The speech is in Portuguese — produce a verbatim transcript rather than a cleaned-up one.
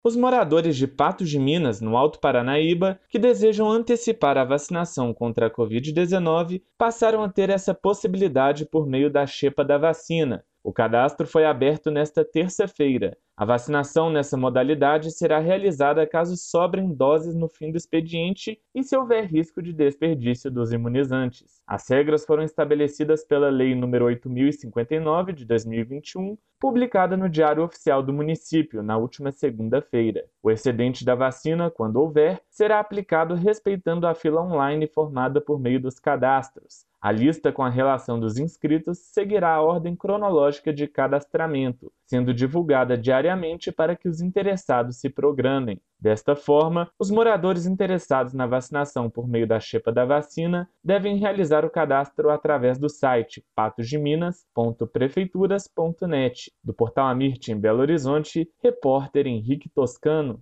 Os moradores de Patos de Minas, no Alto Paranaíba, que desejam antecipar a vacinação contra a covid dezenove, passaram a ter essa possibilidade por meio da Xepa da Vacina. O cadastro foi aberto nesta terça-feira. A vacinação nessa modalidade será realizada caso sobrem doses no fim do expediente e se houver risco de desperdício dos imunizantes. As regras foram estabelecidas pela Lei nº oito mil e cinquenta e nove, de dois mil e vinte e um, publicada no Diário Oficial do Município, na última segunda-feira. O excedente da vacina, quando houver, será aplicado respeitando a fila online formada por meio dos cadastros. A lista com a relação dos inscritos seguirá a ordem cronológica de cadastramento, sendo divulgada diariamente para que os interessados se programem. Desta forma, os moradores interessados na vacinação por meio da Xepa da Vacina devem realizar o cadastro através do site patosdeminas ponto prefeituras ponto net. Do Portal Amirte, em Belo Horizonte, repórter Henrique Toscano.